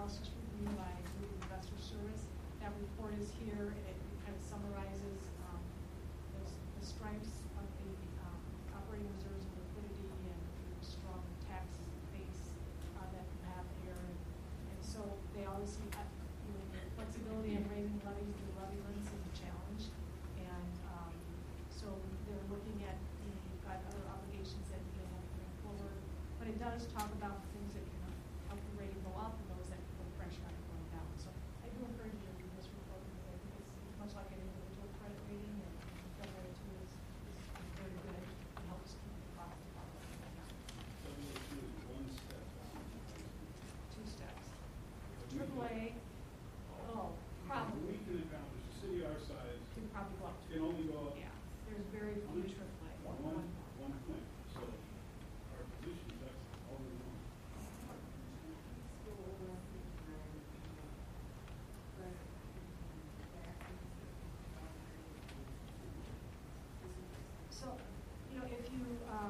analysis review by Group Investor Service. That report is here, and it kind of summarizes the strengths of the operating reserves and liquidity and the strong tax base that you have here. And so they always see flexibility in raising levies. The levy limits is a challenge, and so they're looking at the other obligations that they have going forward. But it does talk about things that can help the rating go up and those that can put pressure on it going down. So I do encourage you to read this report because I think it's much like an individual credit rating, and that way too is very good. It helps keep the cost of borrowing down. One step. 2 steps. AAA. Oh, probably. We can accomplish a city our size. Can probably go up. Can only go up. Yeah. There's very few AAA. One point. So our position is that's all we want. So, if you,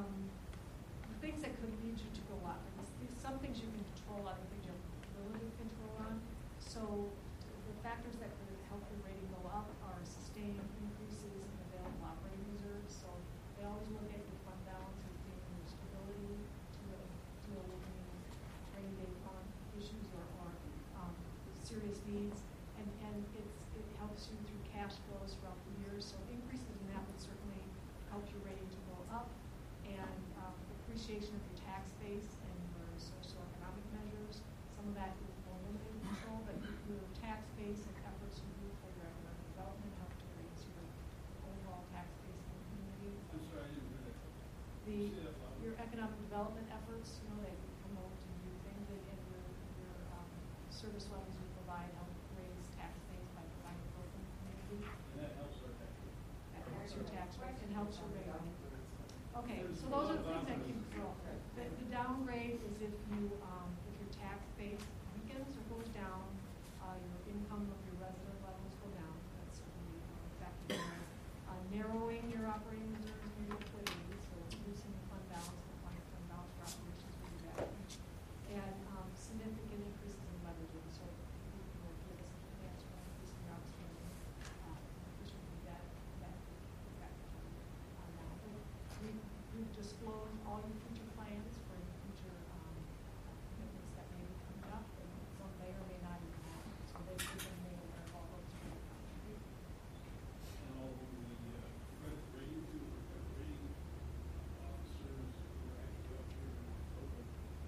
things that could lead you to go up, some things you can control, other things you have ability to control on. So, the factors that could help your rating go up are sustained increases in available operating reserves. So, they always look at your fund balance and seeing your stability to deal with any rainy day fund issues or serious needs. And it helps you through cash flows throughout the year. So, increases in that would certainly help your rating to go up, and appreciation of your tax base and your socioeconomic measures. Some of that is more limited control, but your tax base and efforts you do for your economic development help to raise your overall tax base in the community. I'm sorry, I didn't hear that. Your economic development efforts, that you promote and do things, and your service levels you provide help raise tax base by providing growth in the community. And that helps our tax rate. That helps your tax rate and helps your rating. Okay, so those are the things that you control. The downgrade is if your tax base weakens or goes down, your income of your resident levels go down. That's certainly affecting narrowing your operating reserves and your liquidity, so reducing the fund balance, the fund balance for operations will do that. And significant increases in leveraging. So you will give us a chance for increasing your outstanding. This would be that effect on that. We've disclosed all your future plans for your future commitments that may be coming up, and some may or may not even happen. So they've given me all those to contribute. And all of the credit rating to the credit rating officers who are actually up here in October.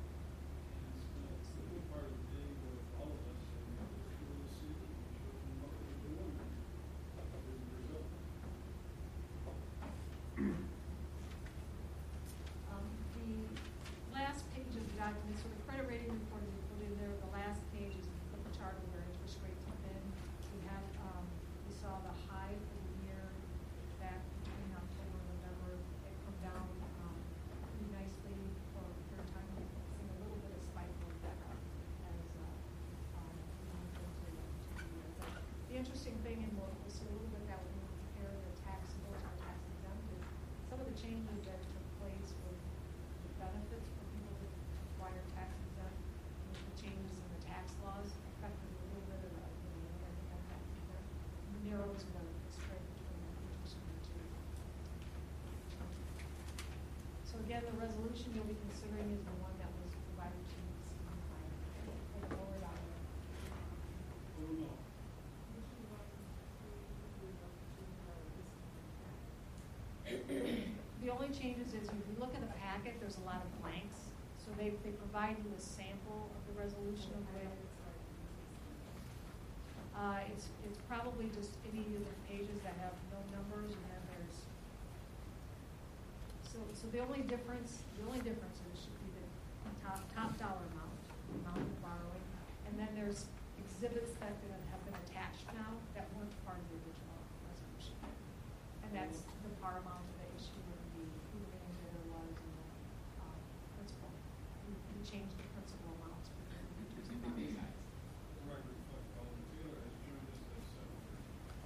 And it's the good part of the day with all of us, and we're show the city, and show them what we're doing, and there's a result. The last page of the document, so the credit rating report is put in there. The last page is the chart of where interest rates have been. We saw the high for the year back between October and November. It come down pretty nicely for a period of time. We've seen a little bit of spike going back up as we move into the year. The interesting thing, and we'll see a little bit that when we compare the taxables or tax exempt, is some of the changes that took place with the benefits for people who acquire tax exempt, with the changes in the tax laws affected a little bit of the tax exempt, narrows the spread between the interest and the two. So again, the resolution you'll be considering is the one that was provided to you this evening by the board on it. Oh, no. The only changes is if you look at the packet, there's a lot of blanks. So they provide you a sample of the resolution of the it's probably just any of the pages that have no numbers, and then there's so the only difference is should be the top dollar amount, the amount of borrowing, and then there's exhibits that have been attached now that weren't part of the original resolution, and that's the par amount of the issue and who the main bidder was and the principal. We changed the principal amounts because we reduced the amount size. The record reflects Alderman Taylor has joined us at 7:30.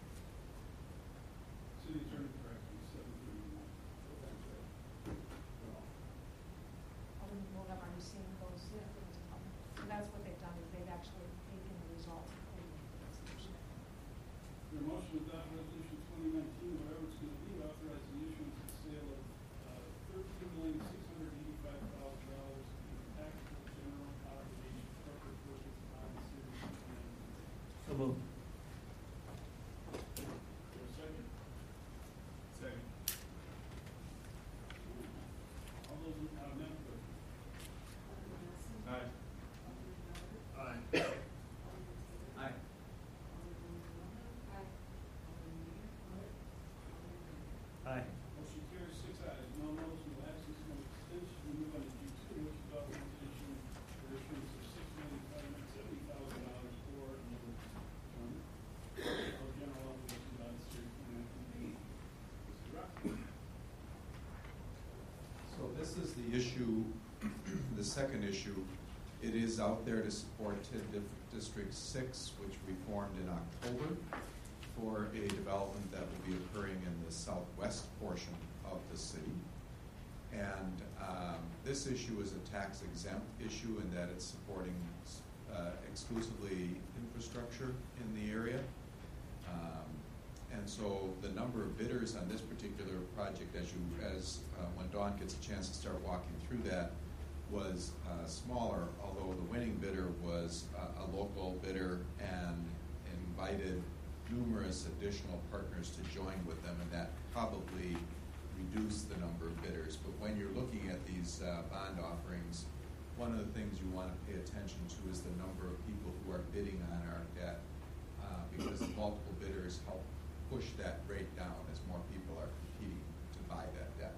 City Attorney corrected 7:31. Alderman Moldem, are you seeing those things? So that's what they've done is they've actually moved. Is there a second? Second. All those, Madam Clerk? Aye. Aye. Aye. Aye. Motion carries 6 ayes, no noes, no absence, no abstentions. We move on to G2, which is authorization for issuance of $6,570,000 for general obligation bonds series 2019B. Mr. Rockman. So this is the issue, the second issue. It is out there to support District 6, which we formed in October for a development that will be occurring in the southwest portion of the city. And this issue is a tax exempt issue in that it's supporting exclusively infrastructure in the area. And so the number of bidders on this particular project, when Dawn gets a chance to start walking through that, was smaller, although the winning bidder was a local bidder and invited numerous additional partners to join with them, and that probably reduced the number of bidders. But when you're looking at these bond offerings, one of the things you want to pay attention to is the number of people who are bidding on our debt, because multiple bidders help push that rate down as more people are competing to buy that debt.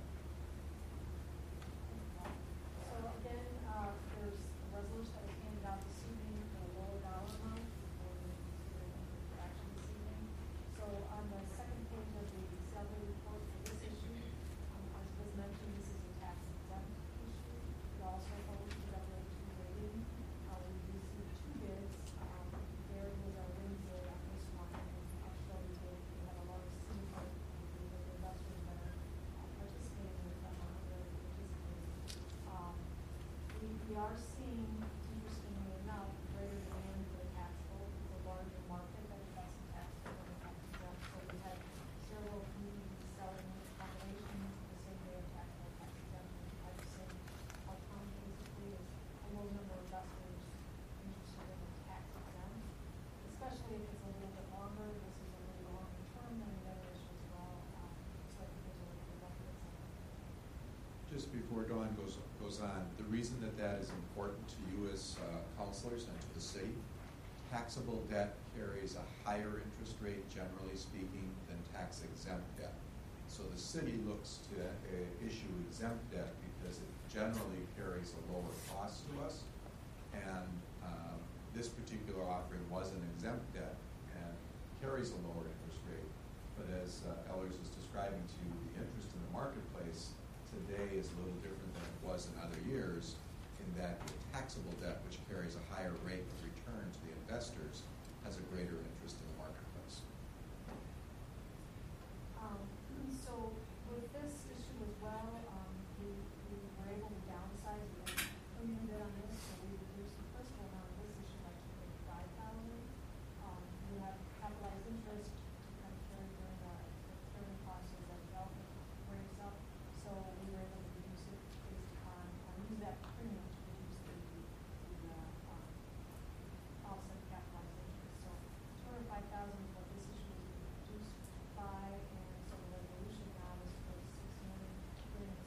So again, there's a resolution that was handed out this evening for a lower dollar amount for the action this evening. So on the second page of the salary report for this issue, as was mentioned, this is a tax exempt issue. It also holds the W2 rating. We received 2 bids. There was our win bid on this one, and actually we had a large single with the investors that are participating with them on the participating. We are seeing, interestingly enough, greater demand for taxable. It's a larger market that invests in taxable and tax exempt. So we had several communities selling combinations the same day of taxable tax exempt. At the same outcome, basically, is a low number of investors interested in the tax exempt, especially if it's a little bit longer. This is a little longer term than the other issues as well. So I think there's a little bit of incentive. Just before Dawn goes on, the reason that is important to you as counselors and to the city, taxable debt carries a higher interest rate, generally speaking, than tax-exempt debt. So the city looks to issue exempt debt because it generally carries a lower cost to us. And this particular offering was an exempt debt and carries a lower interest rate. But as Ellers is describing to you, the interest in the marketplace today is a little different than it was in other years, in that the taxable debt, which carries a higher rate of return to the investors, has a greater interest in the marketplace. So with this issue as well, we were able to downsize. We had a premium bid on this, so we reduced the principal amount of this issue by $255,000. We have capitalized interest to kind of carry during the carrying costs as that development ramps up. So we were able to reduce it based on use that premium to reduce the offset capitalized interest. So $205,000 is what this issue was reduced by, and so the resolution now is for $6,360,000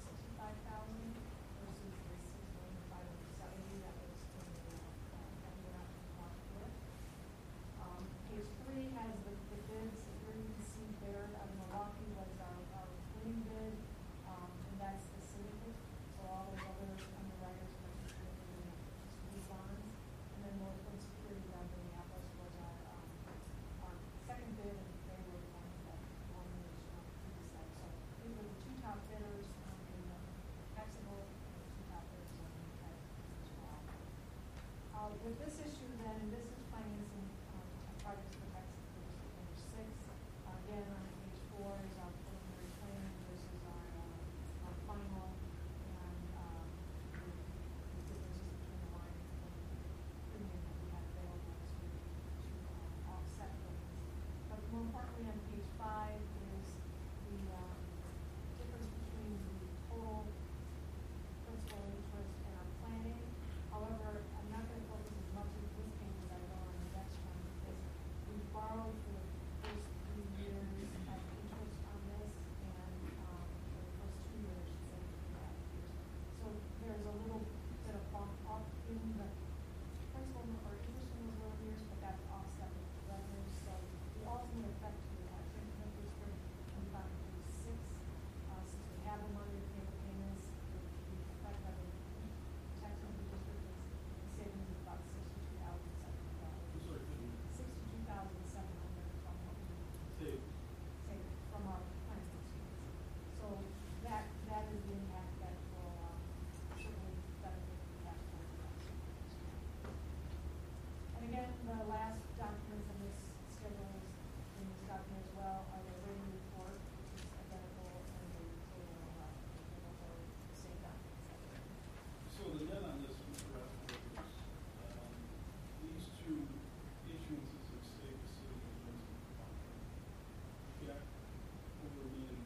the last documents in this schedule is in this document as well are the rating report, which is identical, and the table of those are the same documents. So the net on this, Mr. Rappaport, is these two issuances of state the city of Lisbon. Yeah, over $1 million.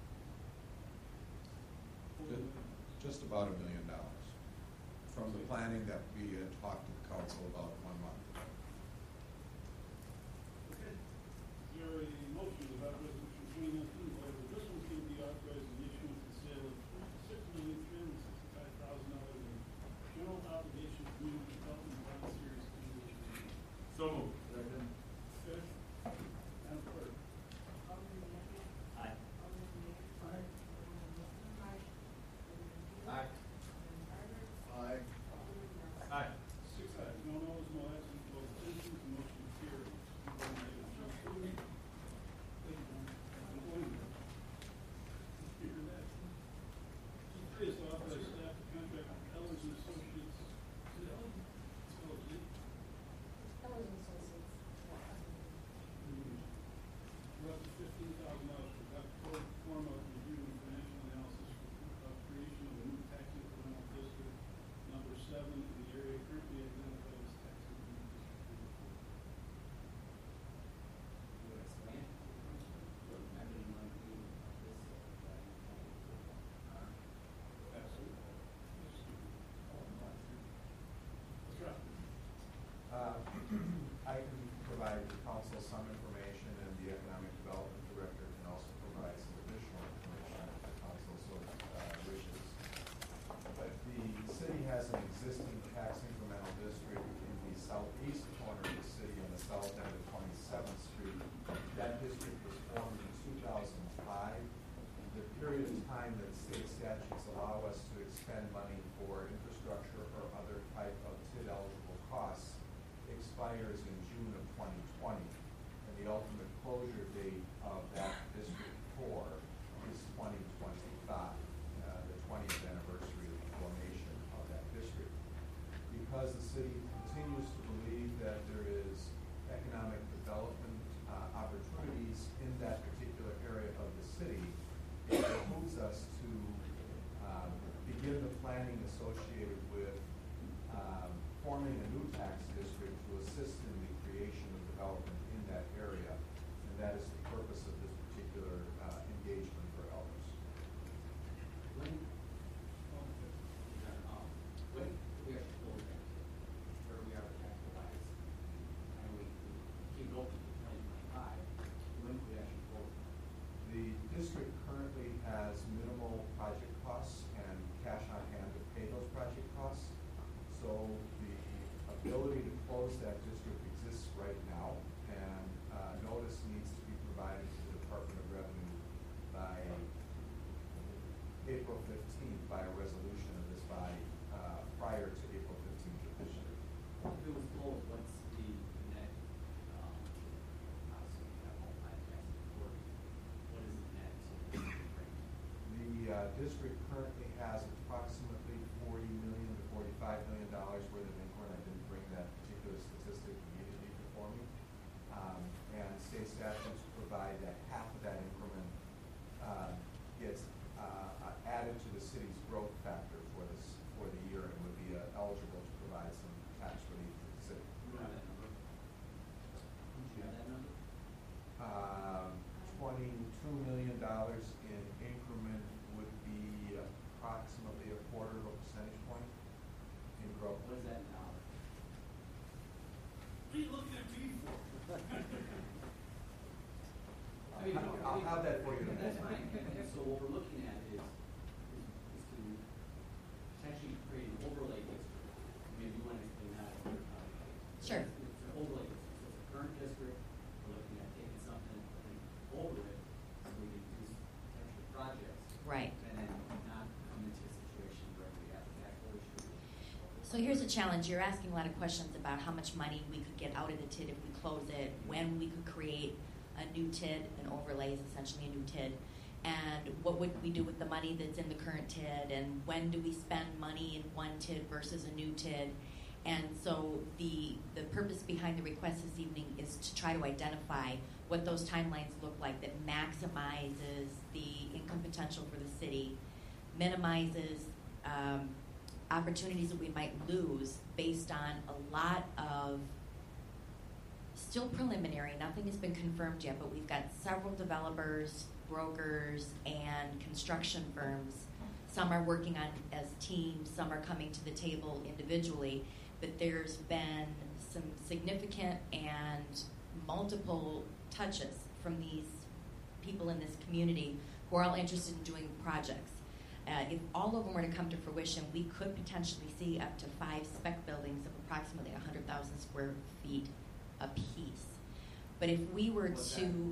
Just about $1 million from the planning that we had talked to the council about 1 month ago. Okay. Is there a motion about resolution 2019, whether this one's going to be authorizing the issuance and sale of $6,365,000 in general obligation community development bond series 2. So moved. Second. Okay. Madam Clerk. Alderman Magley. Aye. Alderman Magley. Aye. Alderman Wilson. Aye. Alderman Keel. Aye. Alderman Carter. Aye. Alderman Nelson. Aye. 6 ayes, no noes, no absent, no abstentions, the motion carries. Thank you, John. Hear that? G3 is to authorize staff to contract with Ellers and Associates. Is it Ellers? It's Ellers, Ellers and Associates. for up to $15,000 for pro forma review and financial analysis of creation of a new tax incremental district number 7 in the area currently identified as tax incremental district You would explain it? I didn't want to do this. 4. Absolutely. That's right. I can provide the council some information, and the economic development director can also provide some additional information if the council so wishes. But the city has an existing tax incremental district in the southeast corner of the city on the south end of 27th Street. That district was formed in 2005. The period of time that state statutes allow us to expend money for infrastructure or other type of TID eligible costs expires in June of 2020, and the ultimate closure date of that District 4 is 2025, the 20th anniversary of the formation of that district. Because the city continues to believe that there is economic development opportunities in that particular area of the city, it behooves us to begin the planning associated with forming a new tax district to assist in the creation of development in that area, and that is the purpose of this particular engagement for elders. When, when we actually close that, where we are tax-wise, and we keep it open to 2025, when we actually close it? The district currently has minimal project costs and cash on hand to pay those project costs. So the ability to close that district exists right now, and notice needs to be provided to the Department of Revenue by April 15th by a resolution of this body prior to April 15th of this year. If it was closed, what's the net, obviously, we have all five taxes recorded. What is the net? The district currently has approximately $40 million to $45 million worth of income. I didn't bring that particular statistic immediately before me. And state statutes provide that half of that increment gets added to the city's growth factor for the year, and would be eligible to provide some tax relief to the city. You don't have that number? Do you have that number? $22 million in increment would be approximately a quarter of a percentage point in growth. What is that in dollars? What are you looking at me for? I'll have that for you. That's fine. And so what we're looking at is to potentially create an overlay district. Maybe you want to explain that. Sure. It's an overlay district. So it's a current district. We're looking at taking something over it so we can do potential projects. Right. And then not come into a situation where we have tax issue. So here's a challenge. You're asking a lot of questions about how much money we could get out of the TID if we close it, when we could create a new TID, an overlay is essentially a new TID, and what would we do with the money that's in the current TID, and when do we spend money in one TID versus a new TID. And So the purpose behind the request this evening is to try to identify what those timelines look like that maximizes the income potential for the city, minimizes opportunities that we might lose based on a lot of still preliminary, nothing has been confirmed yet, but we've got several developers, brokers, and construction firms. Some are working on as teams, some are coming to the table individually, but there's been some significant and multiple touches from these people in this community who are all interested in doing projects. If all of them were to come to fruition, we could potentially see up to 5 spec buildings of approximately 100,000 square feet apiece. But if we were What's that? to,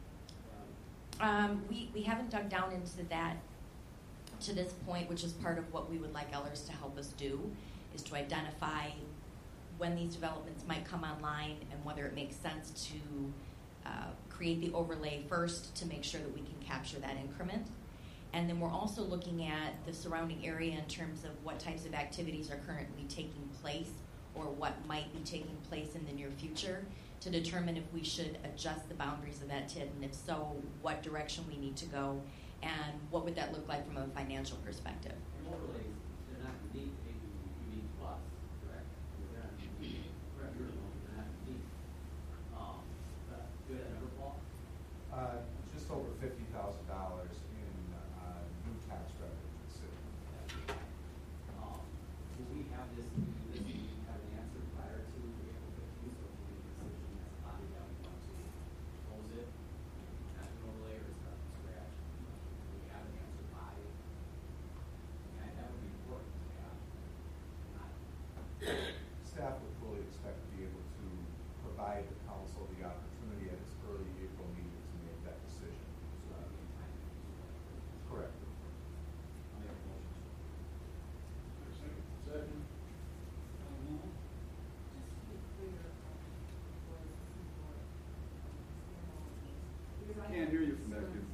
we haven't dug down into that to this point, which is part of what we would like Ellers to help us do, is to identify when these developments might come online and whether it makes sense to create the overlay first to make sure that we can capture that increment. And then we're also looking at the surrounding area in terms of what types of activities are currently taking place or what might be taking place in the near future to determine if we should adjust the boundaries of that TID, and if so, what direction we need to go, and what would that look like from a financial perspective. And overlays, they're not unique, they can be unique to us, correct? They're not unique, correct, you're the one, they're not unique. But do that number, Paul? Just over $50,000 in new tax revenue to the city. Will we have this, do we have an answer prior to April 15th, or will we make a decision as a body that we want to close it, not an overlay, or start from scratch? Do we have an answer by? And that would be important to have. Not Staff would fully expect to be able to provide the council the opportunity at its early April meeting to make that decision. so that we can time it. Correct. I'll make a motion. Second. Second. Moore? Just to be clear, Can't hear you from back here.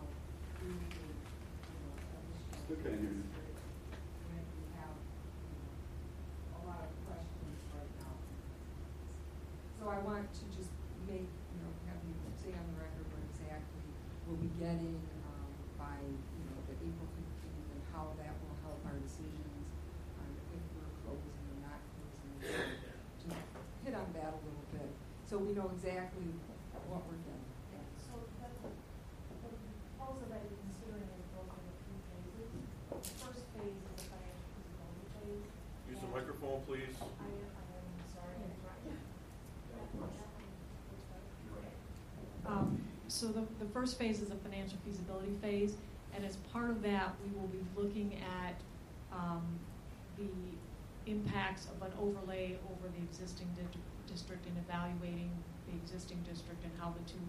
Still can't hear you. When we have a lot of questions right now. So I want to just make, have you say on the record what exactly we'll be getting by, the April 15th and how that will help our decisions on if we're closing or not closing. To hit on that a little bit, so we know exactly what we're getting. So the proposal that you're considering is broken into 3 phases. The first phase is the financial feasibility phase. Use the and microphone, please. I am sorry, I'm trying. So the first phase is a financial feasibility phase, and as part of that, we will be looking at the impacts of an overlay over the existing district and evaluating the existing district and how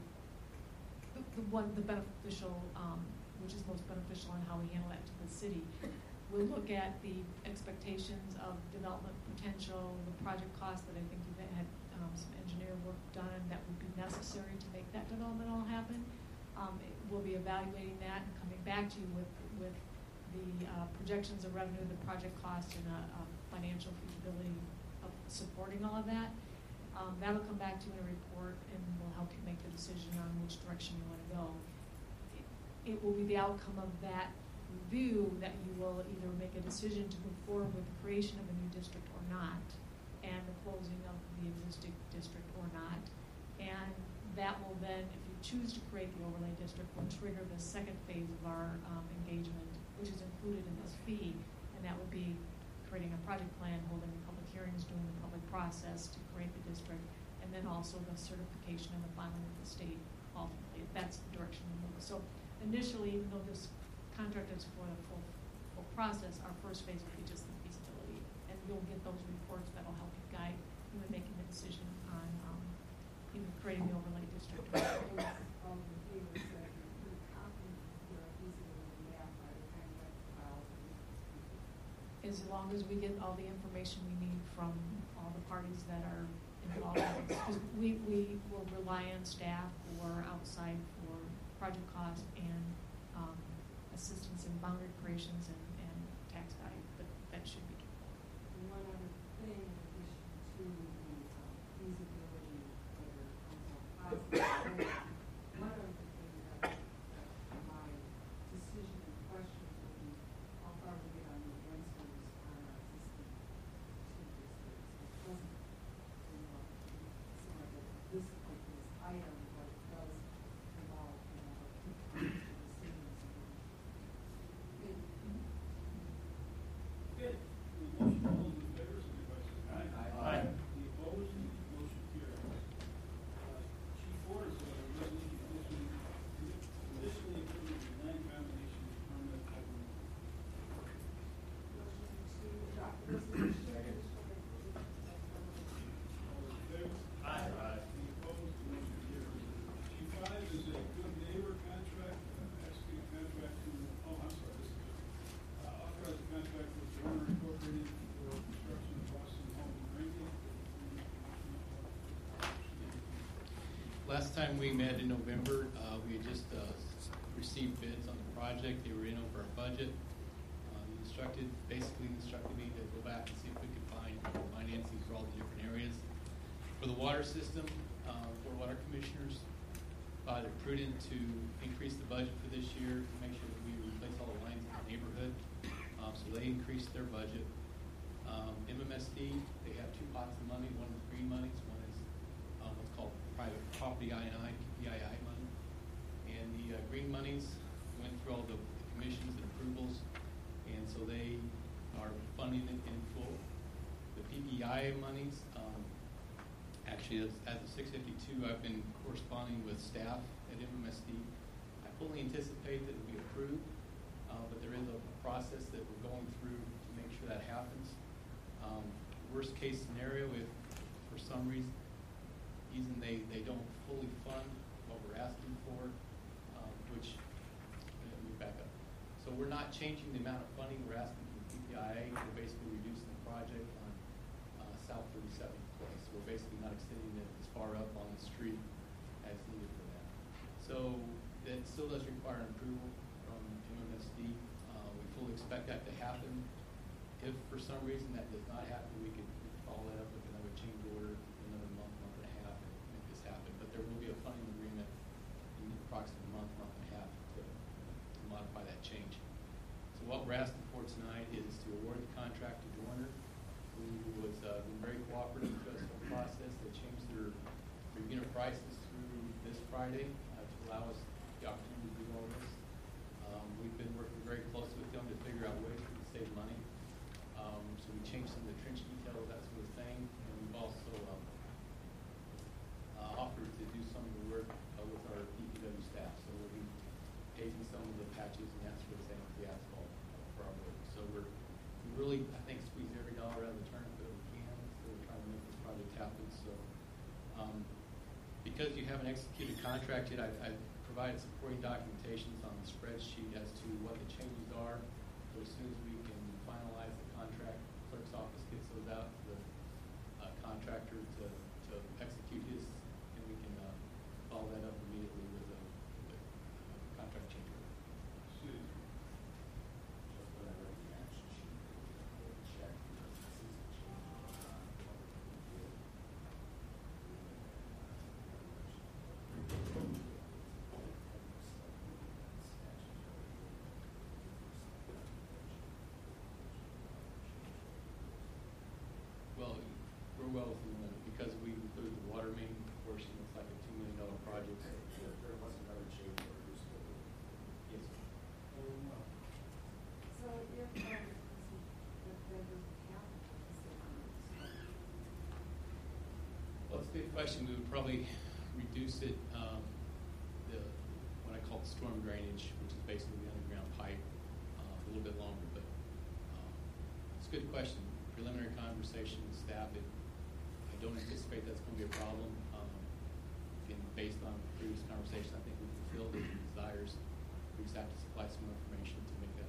the beneficial, which is most beneficial, and how we handle that to the city. We'll look at the expectations of development potential, the project costs that I think you've had some engineer work done that would be necessary to make that development all happen. We'll be evaluating that and coming back to you with the projections of revenue, the project cost, and a financial feasibility of supporting all of that. That'll come back to you in a report, and will help you make the decision on which direction you want to go. It will be the outcome of that review that you will either make a decision to move forward with the creation of a new district or not, and the closing of the existing district or not. And that will then, if you choose to create the overlay district, will trigger the second phase of our engagement, which is included in this fee, and that would be creating a project plan, holding public hearings, doing the public process to create the district, and then also the certification and the filing with the state ultimately, if that's the direction we move. So initially, even though this contract is for the full process, our first phase will be just the feasibility, and you'll get those reports that will help you guide you in making the decision on either creating the overlay district or All the papers that you copy the feasibility map by the time that files. as long as we get all the information we need from all the parties that are involved. Because we will rely on staff or outside for project cost and assistance in boundary creations and tax value, but that should be. One other thing, in addition to Last time we met in November, we had just received bids on the project. They were in over our budget. Basically instructed me to go back and see if we could find financing for all the different areas. For the water system, for water commissioners, thought it prudent to increase the budget for this year to make sure that we replace all the lines in the neighborhood. So they increased their budget. MMSD, they have two pots of money. One is green monies, one is what's called private property I&I, PII money. And the green monies went through all the commissions and approvals, and so they are funding it in full. The PPI monies, actually as of 6:52, I've been corresponding with staff at MMSD. I fully anticipate that it will be approved, but there is a process that we're going through to make sure that happens. Worst case scenario, if for some reason they don't fully fund what we're asking for, which, let me back up. So we're not changing the amount of funding we're asking from the PPIA. We're basically reducing the project on South 37th Place. We're basically not extending it as far up on the street as needed for that. So it still does require an approval from MMSD. We fully expect that to happen. If for some reason that does not happen, we could follow that up with another change order in another month and a half and make this happen. But there will be a funding agreement in approximately a month and a half to modify that change. So what we're asking for tonight is to award the contract to Dorner, who was been very cooperative throughout this whole process. They changed their unit prices through this Friday to allow us the opportunity to do all this. We've been working very closely with them to figure out ways we can save money. So we changed some of the trench details, that sort of thing, and we've also offered to do some of the work with our DPW staff. So we'll be paving some of the patches and that sort of thing with the asphalt for our work. So we really, I think, squeeze every dollar out of the turnip that we can. So we're trying to make this project happen. So because you haven't executed a contract yet, I've provided supporting documentations on the spreadsheet as to what the changes are. So as soon as we can finalize the contract, the clerk's office gets those out to the contractor to execute his, and we can follow that up immediately with a contract change order. Well, we're well within the limit because we include the water main portion. It's like a $2 million project. There was another change order. Yes. So if there doesn't happen, Well, it's a good question. We would probably reduce it, what I call the storm drainage, which is basically the underground pipe, a little bit longer. But it's a good question. Preliminary conversation with staff. I don't anticipate that's going to be a problem. Again, based on previous conversation, I think we fulfilled the desires. We just have to supply some more information to make that